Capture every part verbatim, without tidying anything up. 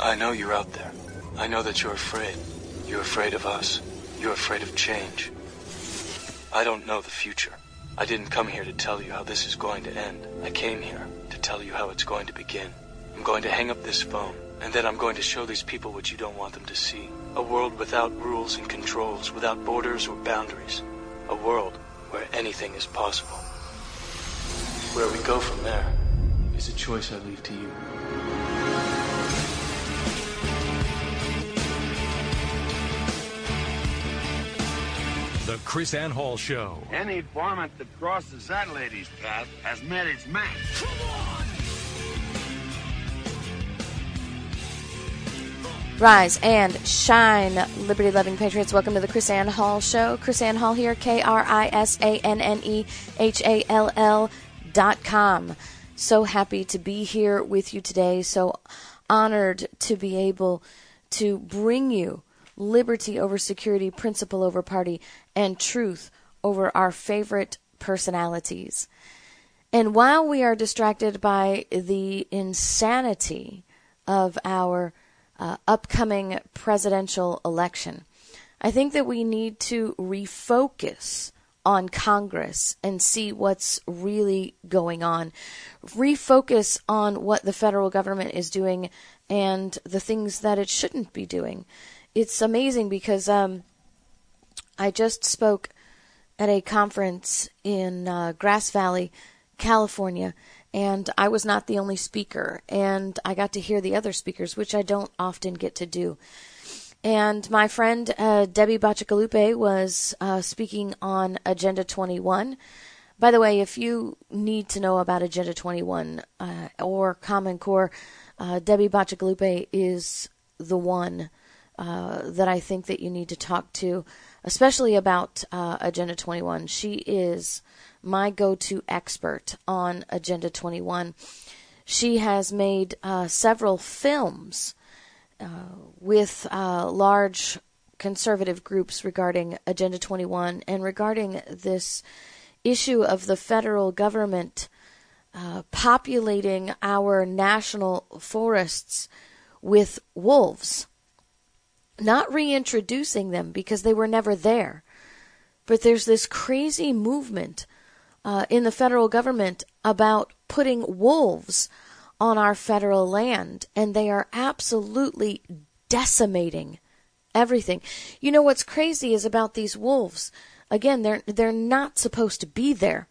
I know you're out there. I know that you're afraid. You're afraid of us. You're afraid of change. I don't know the future. I didn't come here to tell you how this is going to end. I came here to tell you how it's going to begin. I'm going to hang up this phone, and then I'm going to show these people what you don't want them to see. A world without rules and controls, without borders or boundaries. A world where anything is possible. Where we go from there is a choice I leave to you. The Chris Ann Hall Show. Any varmint that crosses that lady's path has met its match. Come on! Rise and shine, liberty-loving patriots. Welcome to the Chris Ann Hall Show. Chris Ann Hall here, K R I S A N N E H A L L dot com. So happy to be here with you today. So honored to be able to bring you liberty over security, principle over party, and truth over our favorite personalities. And while we are distracted by the insanity of our uh, upcoming presidential election, I think that we need to refocus on Congress and see what's really going on. Refocus on what the federal government is doing and the things that it shouldn't be doing. It's amazing because um, I just spoke at a conference in uh, Grass Valley, California, and I was not the only speaker, and I got to hear the other speakers, which I don't often get to do. And my friend uh, Debbie Bacigalupe was uh, speaking on Agenda twenty-one. By the way, if you need to know about Agenda twenty-one uh, or Common Core, uh, Debbie Bacigalupe is the one Uh, that I think that you need to talk to, especially about uh, Agenda twenty-one. She is my go-to expert on Agenda twenty-one. She has made uh, several films uh, with uh, large conservative groups regarding Agenda twenty-one and regarding this issue of the federal government uh, populating our national forests with wolves. Not reintroducing them because they were never there. But there's this crazy movement uh, in the federal government about putting wolves on our federal land, and they are absolutely decimating everything. You know what's crazy is about these wolves. Again, they're they're not supposed to be there.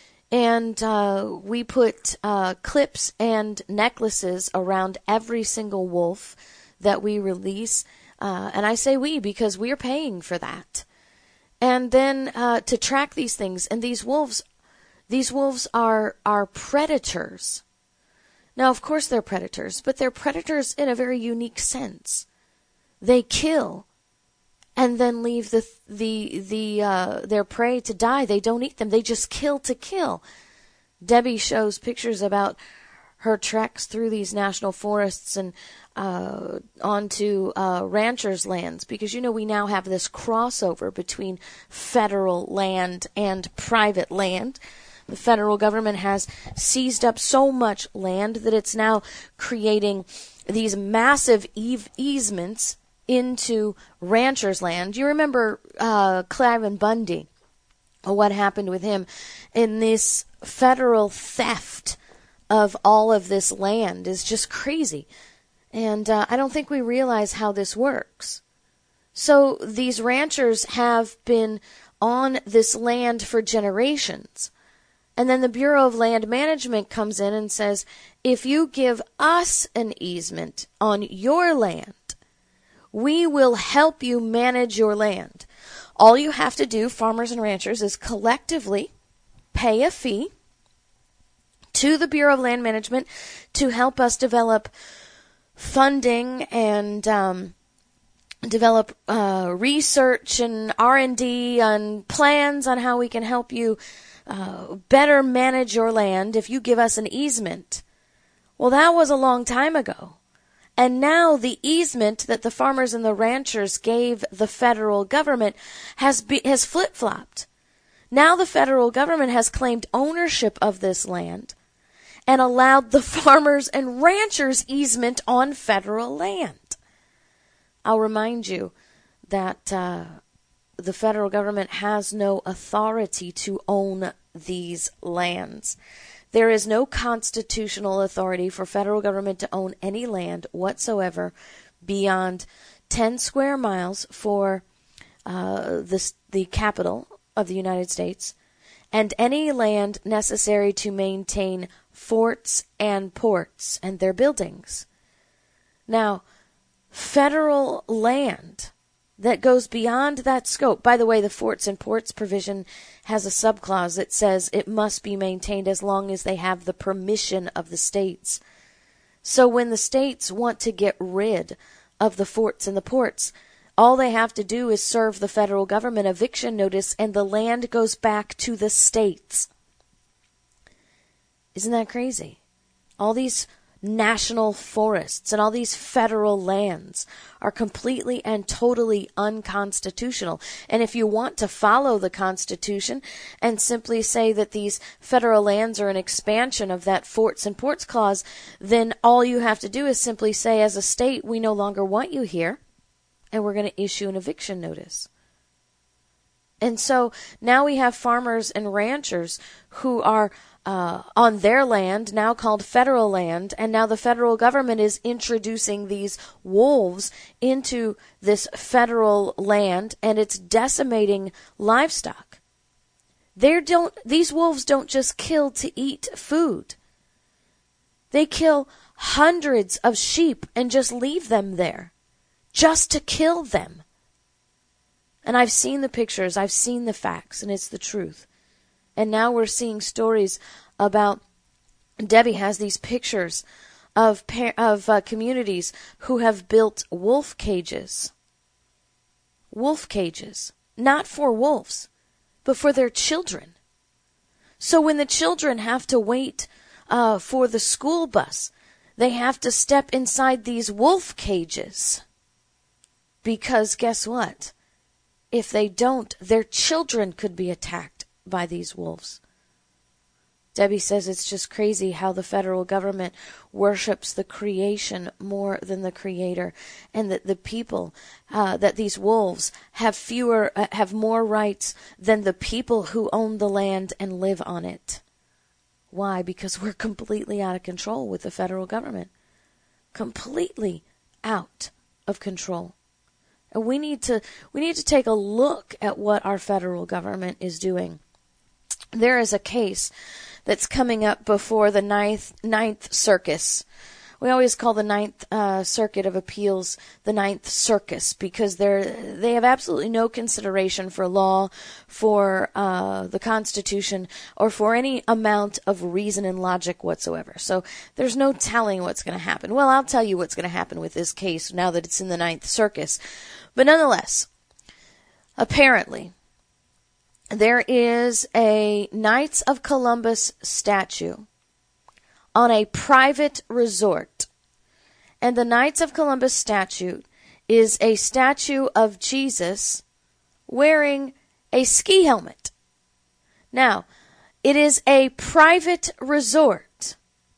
And uh, we put uh, clips and necklaces around every single wolf that we release. Uh, and I say we because we're paying for that. And then uh, to track these things, and these wolves, these wolves are are predators. Now, of course, they're predators, but they're predators in a very unique sense. They kill, and then leave the the the uh, their prey to die. They don't eat them; they just kill to kill. Debbie shows pictures about her treks through these national forests and uh, onto uh, ranchers' lands, because, you know, we now have this crossover between federal land and private land. The federal government has seized up so much land that it's now creating these massive eave- easements into ranchers' land. You remember uh, Cliven Bundy, what happened with him in this federal theft of all of this land is just crazy. And uh, I don't think we realize how this works. So these ranchers have been on this land for generations. And then the Bureau of Land Management comes in and says, if you give us an easement on your land, we will help you manage your land. All you have to do, farmers and ranchers, is collectively pay a fee to the Bureau of Land Management to help us develop funding and um, develop uh, research and R and D and plans on how we can help you uh, better manage your land if you give us an easement. Well, that was a long time ago. And now the easement that the farmers and the ranchers gave the federal government has be, has flip-flopped. Now the federal government has claimed ownership of this land, and allowed the farmers and ranchers easement on federal land. I'll remind you that uh, the federal government has no authority to own these lands. There is no constitutional authority for federal government to own any land whatsoever beyond ten square miles for uh, the, the capital of the United States, and any land necessary to maintain forts and ports and their buildings. Now, federal land that goes beyond that scope. By the way, the forts and ports provision has a subclause that says it must be maintained as long as they have the permission of the states. So when the states want to get rid of the forts and the ports, all they have to do is serve the federal government eviction notice and the land goes back to the states. Isn't that crazy? All these national forests and all these federal lands are completely and totally unconstitutional. And if you want to follow the Constitution and simply say that these federal lands are an expansion of that forts and ports clause, then all you have to do is simply say, as a state, we no longer want you here, and we're going to issue an eviction notice. And so now we have farmers and ranchers who are uh, on their land, now called federal land, and now the federal government is introducing these wolves into this federal land, and it's decimating livestock. They don't; these wolves don't just kill to eat food. They kill hundreds of sheep and just leave them there, just to kill them. And I've seen the pictures, I've seen the facts, and it's the truth. And now we're seeing stories about, Debbie has these pictures of of uh, communities who have built wolf cages. Wolf cages. Not for wolves, but for their children. So when the children have to wait uh, for the school bus, they have to step inside these wolf cages. Because guess what? If they don't, their children could be attacked by these wolves. Debbie says it's just crazy how the federal government worships the creation more than the creator, and that the people, uh, that these wolves have fewer, uh, have more rights than the people who own the land and live on it. Why? Because we're completely out of control with the federal government. Completely out of control. And we need to we need to take a look at what our federal government is doing. There is a case that's coming up before the ninth, ninth Circus. We always call the Ninth uh, Circuit of Appeals the Ninth Circus because they're they have absolutely no consideration for law, for uh, the Constitution, or for any amount of reason and logic whatsoever. So there's no telling what's going to happen. Well, I'll tell you what's going to happen with this case now that it's in the Ninth Circus. But nonetheless, apparently, there is a Knights of Columbus statue on a private resort. And the Knights of Columbus statue is a statue of Jesus wearing a ski helmet. Now, it is a private resort.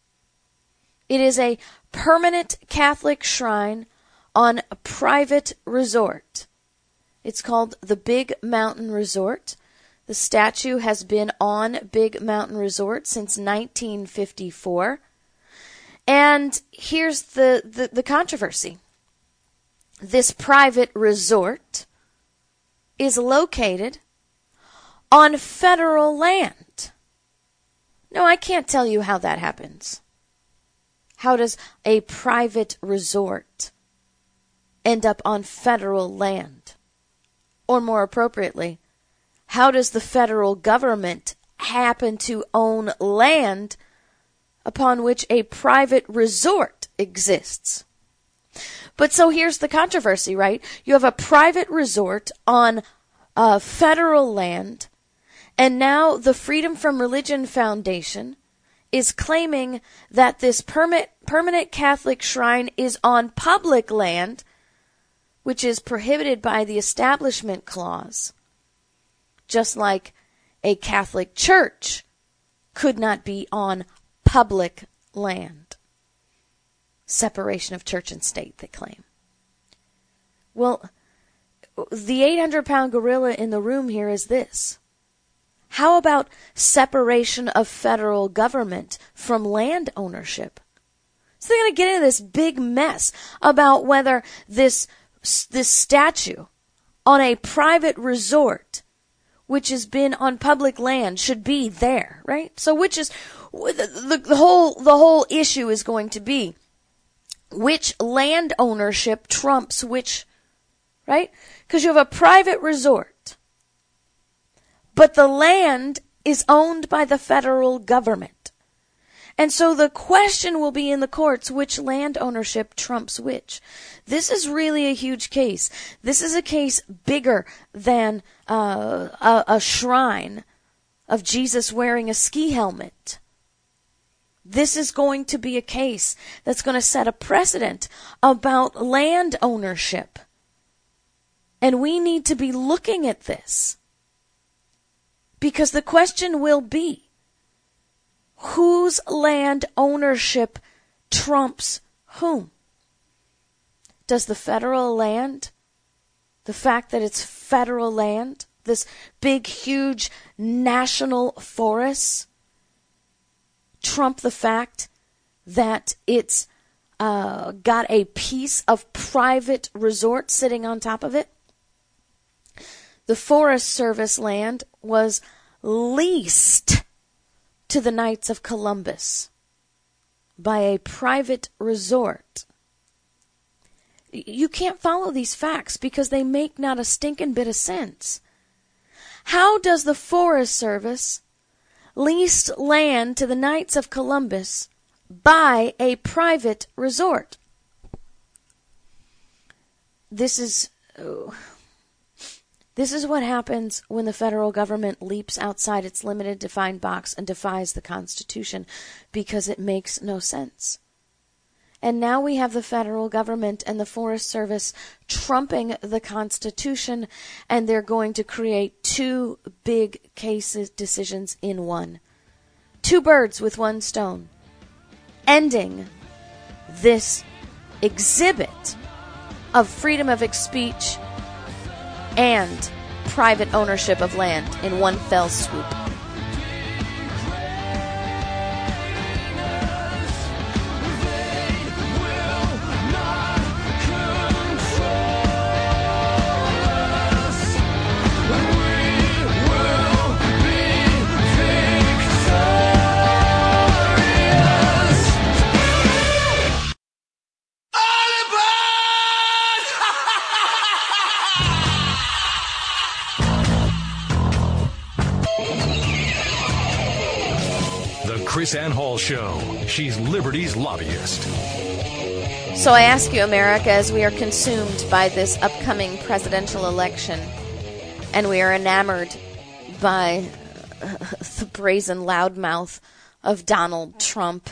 It is a permanent Catholic shrine on a private resort. It's called the Big Mountain Resort. The statue has been on Big Mountain Resort since nineteen fifty-four. And here's the, the, the controversy. This private resort is located on federal land. No, I can't tell you how that happens. How does a private resort end up on federal land? Or more appropriately, how does the federal government happen to own land upon which a private resort exists? But so here's the controversy, right? You have a private resort on uh, federal land, and now the Freedom from Religion Foundation is claiming that this permit, permanent Catholic shrine is on public land, which is prohibited by the Establishment Clause, just like a Catholic church could not be on public land. Separation of church and state, they claim. Well, the eight hundred pound gorilla in the room here is this. How about separation of federal government from land ownership? So they're going to get into this big mess about whether this this statue on a private resort, which has been on public land, should be there, right? So which is the, the whole the whole issue is going to be which land ownership trumps which, right? Because you have a private resort, but the land is owned by the federal government. And so the question will be in the courts, which land ownership trumps which. This is really a huge case. This is a case bigger than uh, a, a shrine of Jesus wearing a ski helmet. This is going to be a case that's going to set a precedent about land ownership. And we need to be looking at this. Because the question will be, whose land ownership trumps whom? Does the federal land, the fact that it's federal land, this big, huge national forests, trump the fact that it's uh, got a piece of private resort sitting on top of it? The Forest Service land was leased to the Knights of Columbus by a private resort. You can't follow these facts because they make not a stinking bit of sense. How does the Forest Service lease land to the Knights of Columbus by a private resort? This is... Oh, This is what happens when the federal government leaps outside its limited defined box and defies the Constitution because it makes no sense. And now we have the federal government and the Forest Service trumping the Constitution, and they're going to create two big cases decisions in one. Two birds with one stone. Ending this exhibit of freedom of speech and private ownership of land in one fell swoop. KrisAnne Hall Show. She's Liberty's lobbyist. So I ask you, America, as we are consumed by this upcoming presidential election, and we are enamored by uh, the brazen loudmouth of Donald Trump,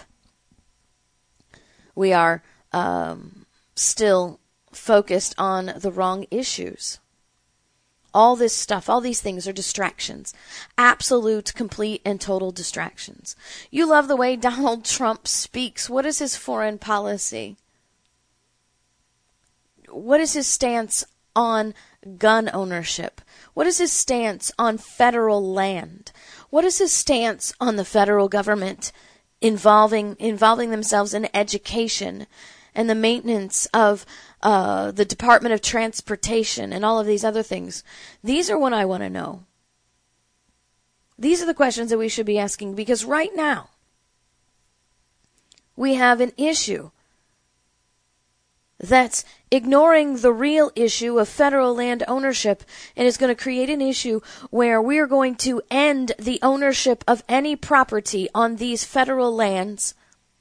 we are um, still focused on the wrong issues. All this stuff, all these things are distractions. Absolute, complete, and total distractions. You love the way Donald Trump speaks. What is his foreign policy? What is his stance on gun ownership? What is his stance on federal land? What is his stance on the federal government involving involving themselves in education and the maintenance of uh, the Department of Transportation and all of these other things? These are what I want to know. These are the questions that we should be asking, because right now we have an issue that's ignoring the real issue of federal land ownership, and is going to create an issue where we are going to end the ownership of any property on these federal lands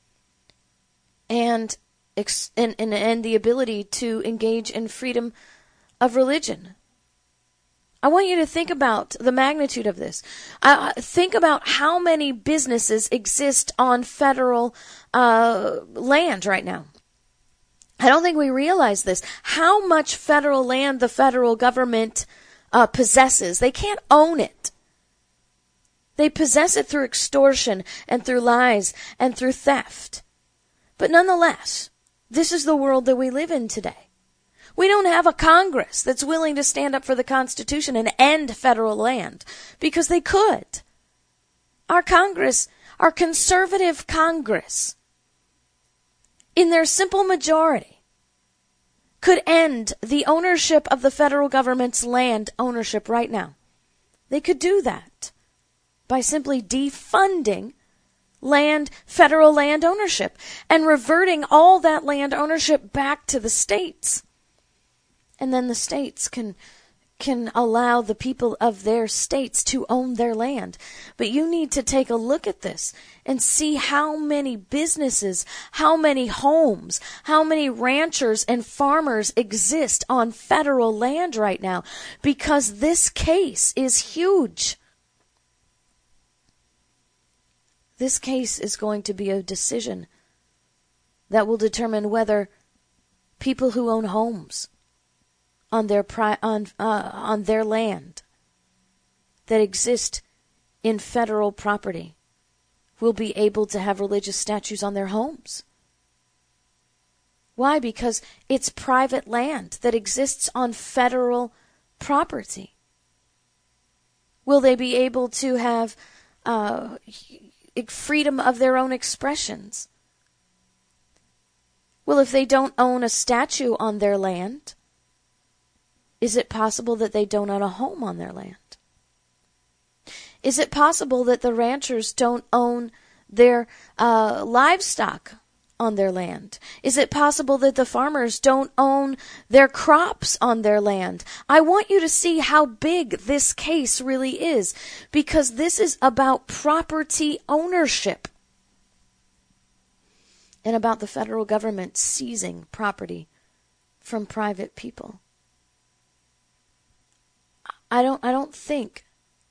and And, and, and the ability to engage in freedom of religion. I want you to think about the magnitude of this. Uh, think about how many businesses exist on federal uh, land right now. I don't think we realize this. How much federal land the federal government uh, possesses. They can't own it. They possess it through extortion and through lies and through theft. But nonetheless, this is the world that we live in today. We don't have a Congress that's willing to stand up for the Constitution and end federal land, because they could. Our Congress, our conservative Congress, in their simple majority, could end the ownership of the federal government's land ownership right now. They could do that by simply defunding land, federal land ownership, and reverting all that land ownership back to the states. And then the states can can allow the people of their states to own their land. But you need to take a look at this and see how many businesses, how many homes, how many ranchers and farmers exist on federal land right now, because this case is huge. This case is going to be a decision that will determine whether people who own homes on their pri- on uh, on their land that exist in federal property will be able to have religious statues on their homes. Why? Because it's private land that exists on federal property. Will they be able to have uh, freedom of their own expressions? Well, if they don't own a statue on their land, is it possible that they don't own a home on their land? Is it possible that the ranchers don't own their uh, livestock on their land? Is it possible that the farmers don't own their crops on their land? I want you to see how big this case really is, because this is about property ownership and about the federal government seizing property from private people. I don't I don't think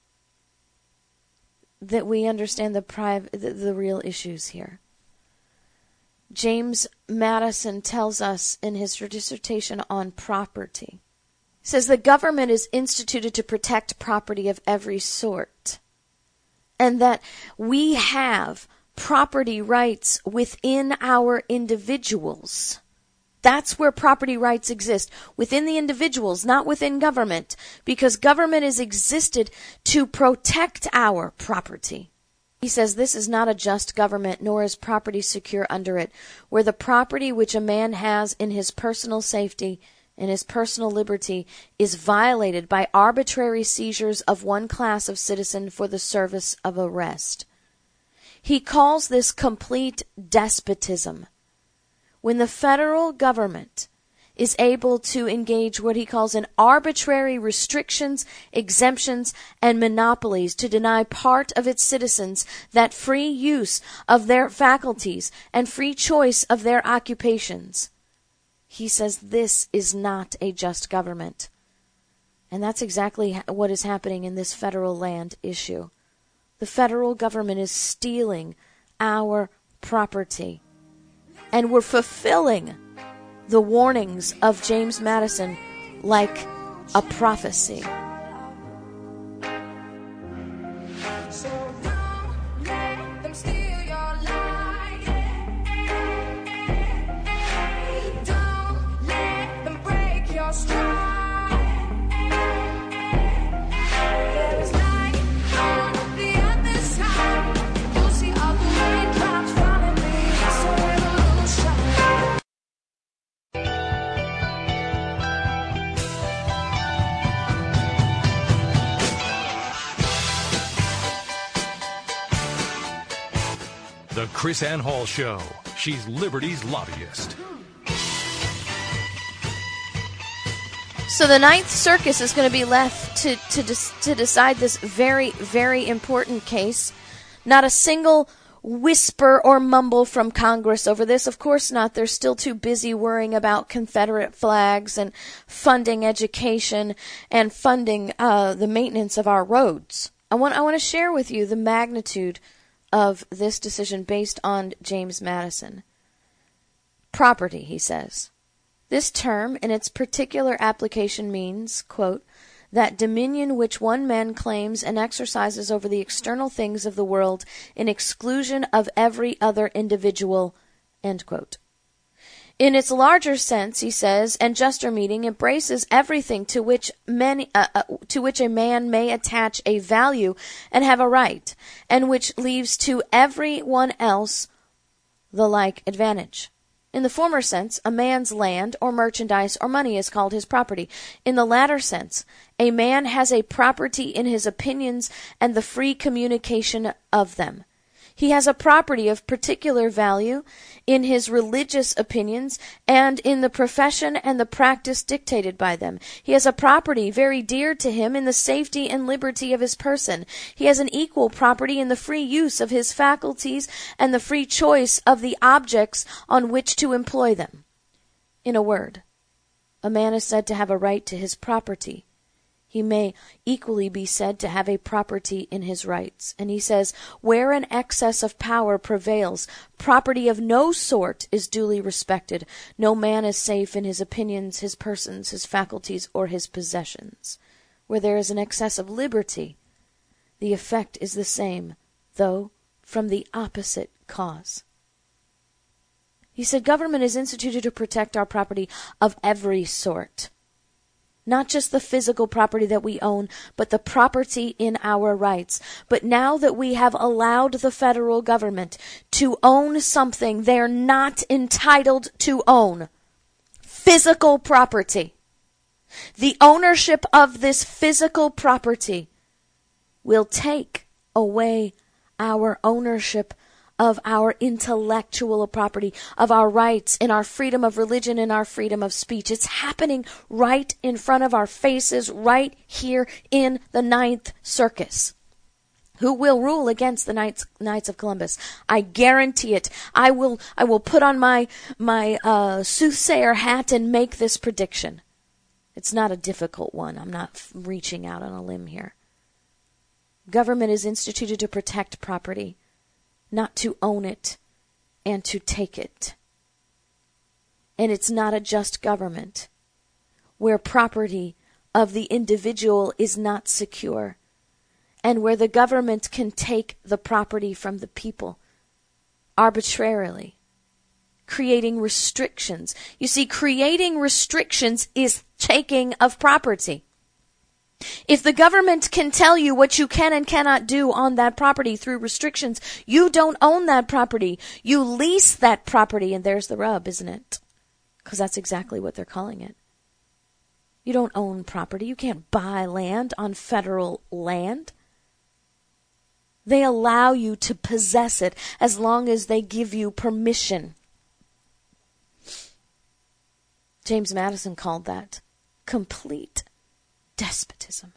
that we understand the priv- the, the real issues here. James Madison tells us in his dissertation on property, he says the government is instituted to protect property of every sort, and that we have property rights within our individuals. That's where property rights exist, within the individuals, not within government, because government is existed to protect our property. He says this is not a just government, nor is property secure under it, where the property which a man has in his personal safety and his personal liberty is violated by arbitrary seizures of one class of citizen for the service of a rest. He calls this complete despotism, when the federal government is able to engage what he calls in arbitrary restrictions, exemptions, and monopolies to deny part of its citizens that free use of their faculties and free choice of their occupations. He says this is not a just government. And that's exactly what is happening in this federal land issue. The federal government is stealing our property. And we're fulfilling the warnings of James Madison like a prophecy. So don't let them steal your light. Don't let them break your stride. There is light on the other side. You'll see all the raindrops falling me. So revolution. The Chris Ann Hall Show. She's Liberty's lobbyist. So the Ninth Circus is going to be left to to, des- to decide this very, very important case. Not a single whisper or mumble from Congress over this. Of course not. They're still too busy worrying about Confederate flags and funding education and funding uh, the maintenance of our roads. I want I want to share with you the magnitude of this decision based on James Madison. Property, he says. This term, in its particular application, means, quote, that dominion which one man claims and exercises over the external things of the world in exclusion of every other individual." End quote. In its larger sense, he says, and juster meaning embraces everything to which many, uh, uh, to which a man may attach a value and have a right, and which leaves to every one else the like advantage. In the former sense, a man's land or merchandise or money is called his property. In the latter sense, a man has a property in his opinions and the free communication of them. He has a property of particular value in his religious opinions and in the profession and the practice dictated by them. He has a property very dear to him in the safety and liberty of his person. He has an equal property in the free use of his faculties and the free choice of the objects on which to employ them. In a word, a man is said to have a right to his property. He may equally be said to have a property in his rights. And he says, where an excess of power prevails, property of no sort is duly respected. No man is safe in his opinions, his persons, his faculties, or his possessions. Where there is an excess of liberty, the effect is the same, though from the opposite cause. He said, government is instituted to protect our property of every sort. Not just the physical property that we own, but the property in our rights. But now that we have allowed the federal government to own something they're not entitled to own, physical property, the ownership of this physical property will take away our ownership of our intellectual property, of our rights, in our freedom of religion, and our freedom of speech. It's happening right in front of our faces, right here in the Ninth Circus. Who will rule against the Knights, Knights of Columbus? I guarantee it. I will. I will put on my my uh, soothsayer hat and make this prediction. It's not a difficult one. I'm not f- reaching out on a limb here. Government is instituted to protect property, not to own it and to take it. And it's not a just government where property of the individual is not secure and where the government can take the property from the people arbitrarily, creating restrictions. You see, creating restrictions is taking of property. If the government can tell you what you can and cannot do on that property through restrictions, you don't own that property. You lease that property, and there's the rub, isn't it? Because that's exactly what they're calling it. You don't own property. You can't buy land on federal land. They allow you to possess it as long as they give you permission. James Madison called that complete despotism.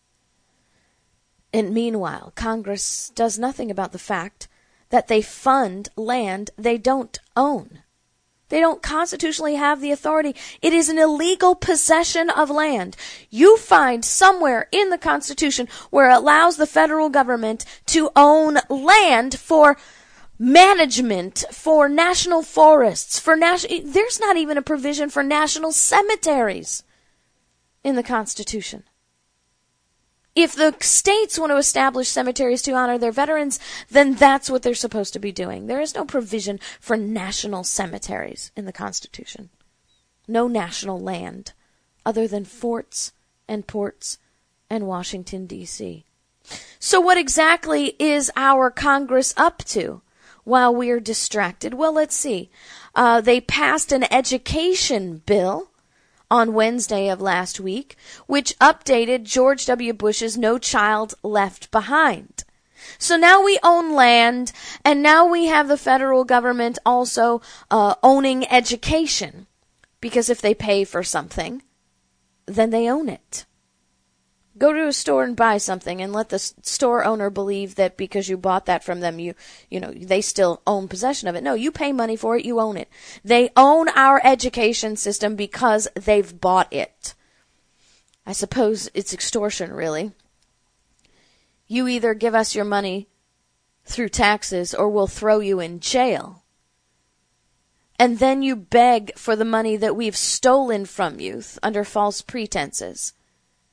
And meanwhile, Congress does nothing about the fact that they fund land they don't own. They don't constitutionally have the authority. It is an illegal possession of land. You find somewhere in the Constitution where it allows the federal government to own land for management, for national forests, for national. There's not even a provision for national cemeteries in the Constitution. If the states want to establish cemeteries to honor their veterans, then that's what they're supposed to be doing. There is no provision for national cemeteries in the Constitution. No national land other than forts and ports and Washington, D C So what exactly is our Congress up to while we're distracted? Well, let's see. Uh, they passed an education bill on Wednesday of last week, which updated George W. Bush's No Child Left Behind. So now we own land, and now we have the federal government also uh, owning education, because if they pay for something, then they own it. Go to a store and buy something and let the store owner believe that because you bought that from them, you you know, they still own possession of it. No, you pay money for it, you own it. They own our education system because they've bought it. I suppose it's extortion, really. You either give us your money through taxes or we'll throw you in jail. And then you beg for the money that we've stolen from you under false pretenses.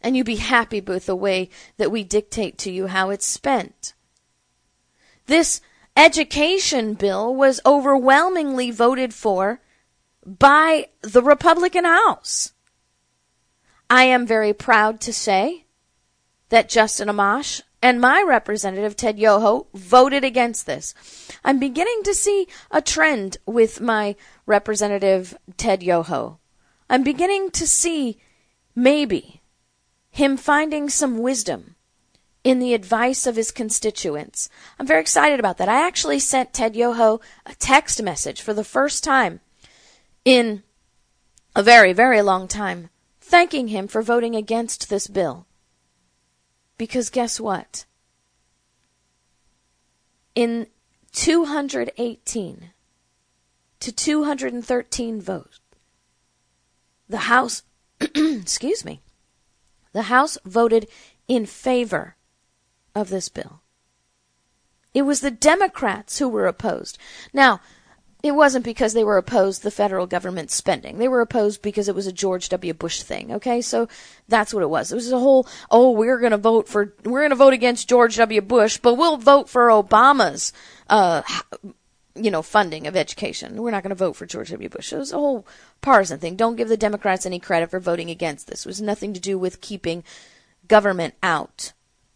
and you be happy with the way that we dictate to you how it's spent. This education bill was overwhelmingly voted for by the Republican House. I am very proud to say that Justin Amash and my representative, Ted Yoho, voted against this. I'm beginning to see a trend with my representative, Ted Yoho. I'm beginning to see maybe him finding some wisdom in the advice of his constituents. I'm very excited about that. I actually sent Ted Yoho a text message for the first time in a very, very long time, thanking him for voting against this bill. Because guess what? In two hundred eighteen to two hundred thirteen votes, the House, excuse me, the House voted in favor of this bill. It was the Democrats who were opposed. Now, it wasn't because they were opposed to the federal government spending. They were opposed because it was a George W. Bush thing, okay? So that's what it was. It was a whole, oh, we're going to vote for, we're going to vote against George W. Bush, but we'll vote for Obama's, uh, you know, funding of education. We're not going to vote for George W. Bush. It was a whole partisan thing. Don't give the Democrats any credit for voting against this. It was nothing to do with keeping government out.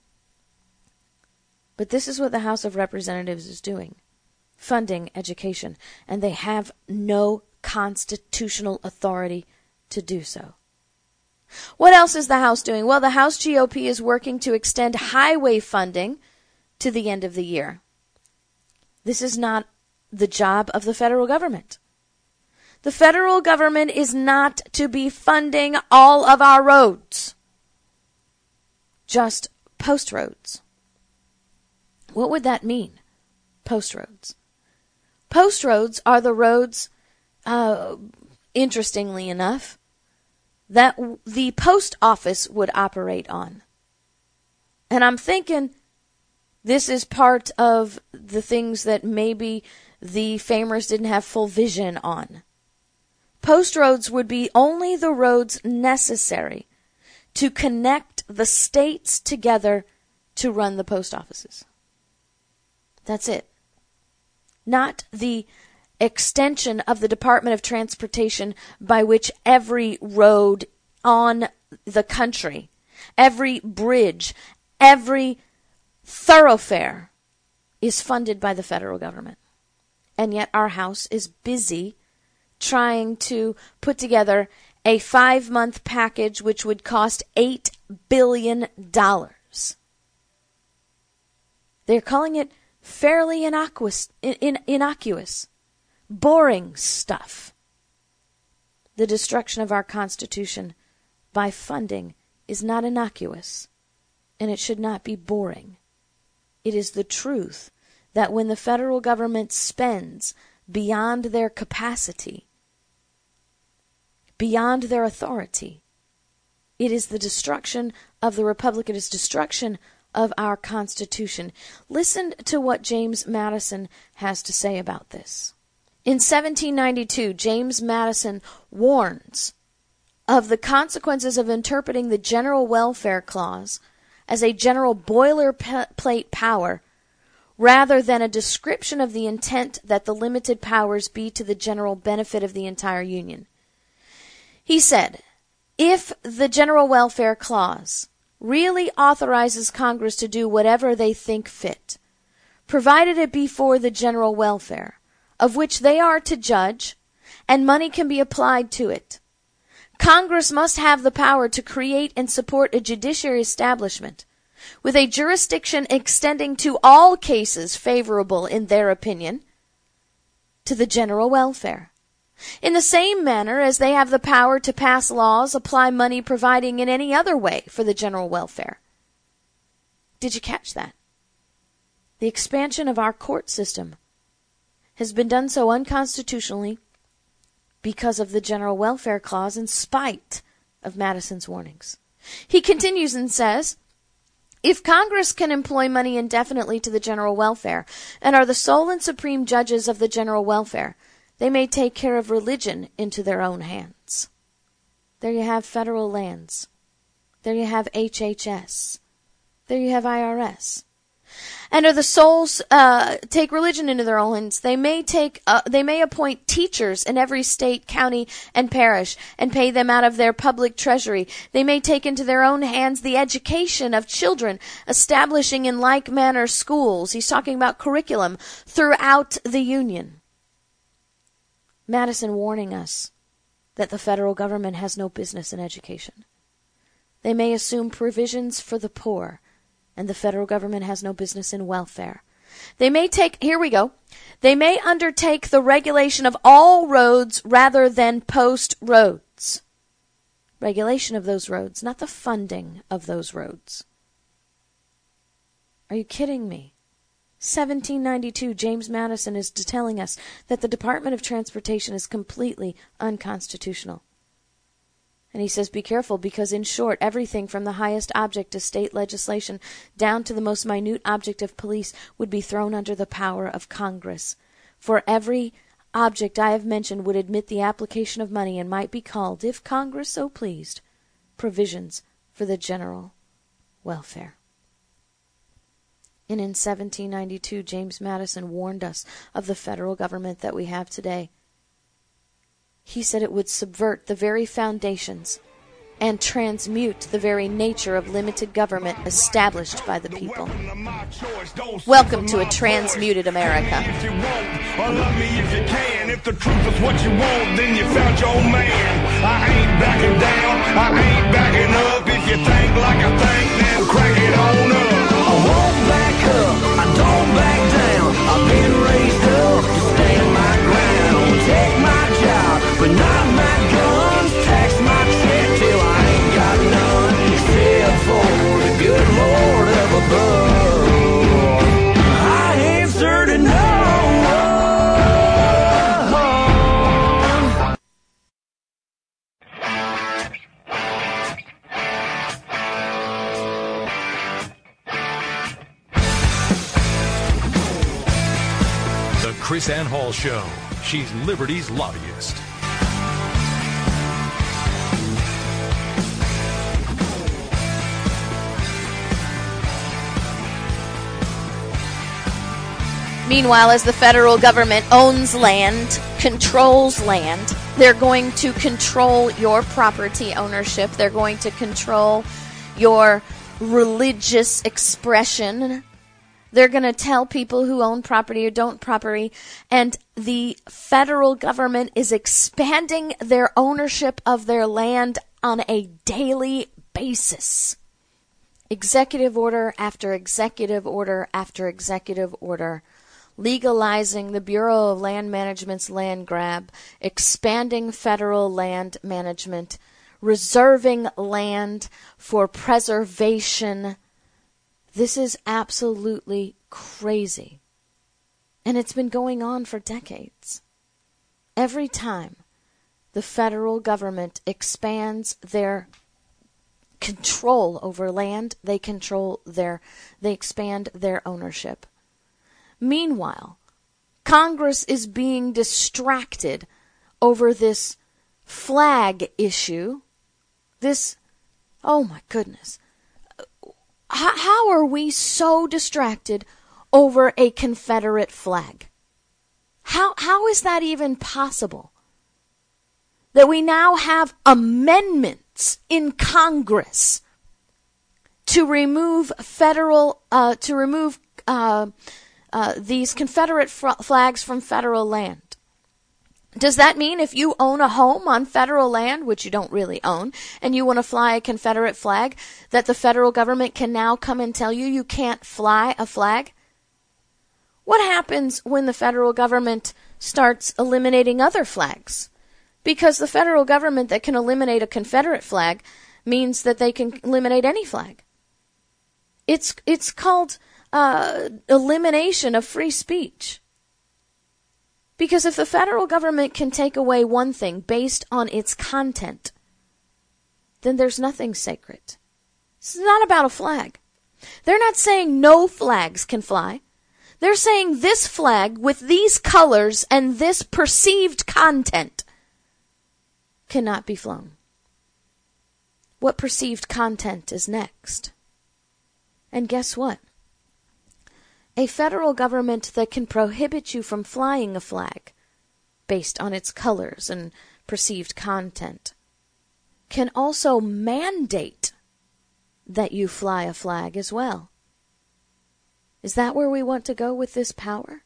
But this is what the House of Representatives is doing. Funding education, and they have no constitutional authority to do so. What else is the House doing? Well, the House G O P is working to extend highway funding to the end of the year. This is not the job of the federal government. The federal government is not to be funding all of our roads, just post roads. What would that mean, post roads? Post roads are the roads, uh, interestingly enough, that w- the post office would operate on. And I'm thinking this is part of the things that maybe the Famers didn't have full vision on. Post roads would be only the roads necessary to connect the states together to run the post offices. That's it. Not the extension of the Department of Transportation by which every road on the country, every bridge, every thoroughfare is funded by the federal government. And yet our House is busy trying to put together a five-month package which would cost eight billion dollars. They're calling it fairly innocuous, in, in, innocuous, boring stuff. The destruction of our Constitution by funding is not innocuous, and it should not be boring. It is the truth that when the federal government spends beyond their capacity, beyond their authority, it is the destruction of the Republic. It is destruction of our Constitution. Listen to what James Madison has to say about this. In seventeen ninety-two, James Madison warns of the consequences of interpreting the General Welfare Clause as a general boilerplate power rather than a description of the intent that the limited powers be to the general benefit of the entire Union. He said, if the General Welfare Clause really authorizes Congress to do whatever they think fit, provided it be for the general welfare, of which they are to judge, and money can be applied to it, Congress must have the power to create and support a judiciary establishment with a jurisdiction extending to all cases favorable, in their opinion, to the general welfare. In the same manner as they have the power to pass laws, apply money providing in any other way for the general welfare. Did you catch that? The expansion of our court system has been done so unconstitutionally because of the General Welfare Clause in spite of Madison's warnings. He continues and says, if Congress can employ money indefinitely to the general welfare and are the sole and supreme judges of the general welfare, they may take care of religion into their own hands. There you have federal lands, There you have H H S. There you have I R S. And are the souls uh, take religion into their own hands? They may take, uh, they may appoint teachers in every state, county, and parish, and pay them out of their public treasury. They may take into their own hands the education of children, establishing in like manner schools. He's talking about curriculum throughout the Union. Madison warning us that the federal government has no business in education. They may assume provisions for the poor, and the federal government has no business in welfare. They may take, here we go, they may undertake the regulation of all roads rather than post roads. Regulation of those roads, not the funding of those roads. Are you kidding me? seventeen ninety-two, James Madison is telling us that the Department of Transportation is completely unconstitutional. And he says, be careful, because in short, everything from the highest object of state legislation down to the most minute object of police would be thrown under the power of Congress. For every object I have mentioned would admit the application of money and might be called, if Congress so pleased, provisions for the general welfare. And in seventeen ninety-two, James Madison warned us of the federal government that we have today. He said it would subvert the very foundations and transmute the very nature of limited government established by the people. Welcome to a transmuted America. Or love me if you can. If the truth is what you want, then you found your man. I ain't backing down, I ain't backing up. If you think like I think, then crack it on up. I won't back up, I don't back down. I've been raised up to stand my ground. Take my job, but not my guns. Tax my check till I ain't got none, except for the good Lord up above. I answer to no one. The Chris Ann Hall Show. She's Liberty's lobbyist. Meanwhile, as the federal government owns land, controls land, they're going to control your property ownership. They're going to control your religious expression. They're going to tell people who own property or don't property. And the federal government is expanding their ownership of their land on a daily basis. Executive order after executive order after executive order, legalizing the Bureau of Land Management's land grab, expanding federal land management, reserving land for preservation. This is absolutely crazy. And it's been going on for decades. Every time the federal government expands their control over land, they control their, they expand their ownership. Meanwhile, Congress is being distracted over this flag issue. This, oh my goodness. How, how are we so distracted over a Confederate flag? How how is that even possible? That we now have amendments in Congress to remove federal uh, to remove uh, uh, these Confederate fr- flags from federal land. Does that mean if you own a home on federal land, which you don't really own, and you want to fly a Confederate flag, that the federal government can now come and tell you you can't fly a flag? What happens when the federal government starts eliminating other flags? Because the federal government that can eliminate a Confederate flag means that they can eliminate any flag. It's, it's called uh, elimination of free speech. Because if the federal government can take away one thing based on its content, then there's nothing sacred. It's not about a flag. They're not saying no flags can fly. They're saying this flag with these colors and this perceived content cannot be flown. what perceived content is next. And guess what? A federal government that can prohibit you from flying a flag based on its colors and perceived content can also mandate that you fly a flag as well. Is that where we want to go with this power?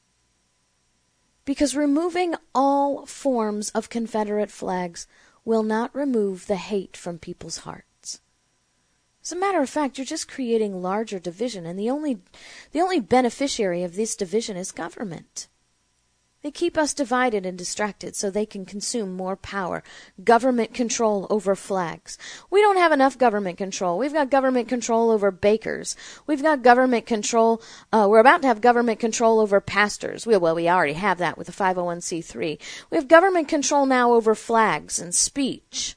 Because removing all forms of Confederate flags will not remove the hate from people's hearts. As a matter of fact, you're just creating larger division, and the only the only beneficiary of this division is government. They keep us divided and distracted so they can consume more power, government control over flags. We don't have enough government control. We've got government control over bakers. We've got government control. Uh, we're about to have government control over pastors. We, well, we already have that with the five oh one c three. We have government control now over flags and speech.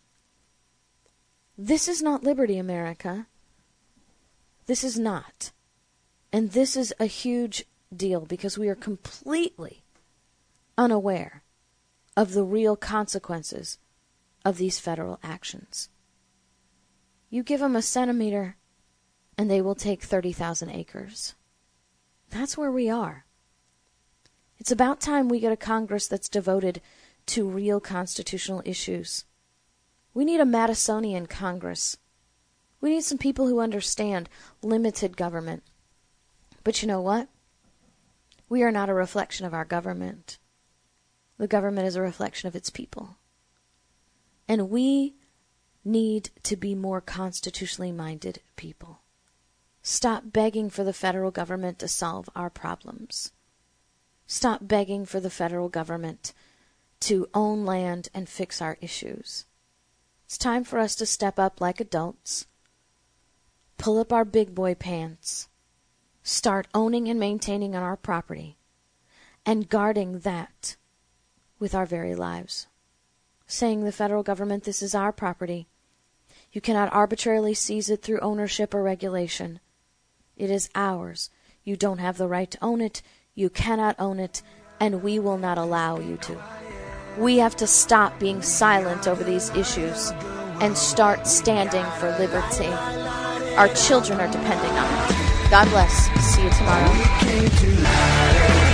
This is not liberty, America. This is not. And this is a huge deal because we are completely unaware of the real consequences of these federal actions. You give them a centimeter and they will take thirty thousand acres. That's where we are. It's about time we get a Congress that's devoted to real constitutional issues. We need a Madisonian Congress. We need some people who understand limited government. But you know what? We are not a reflection of our government. The government is a reflection of its people. And we need to be more constitutionally minded people. Stop begging for the federal government to solve our problems. Stop begging for the federal government to own land and fix our issues. It's time for us to step up like adults, pull up our big boy pants, start owning and maintaining on our property, and guarding that with our very lives. Saying the federal government, this is our property. You cannot arbitrarily seize it through ownership or regulation. It is ours. You don't have the right to own it. You cannot own it, and we will not allow you to. We have to stop being silent over these issues and start standing for liberty. Our children are depending on it. God bless. See you tomorrow.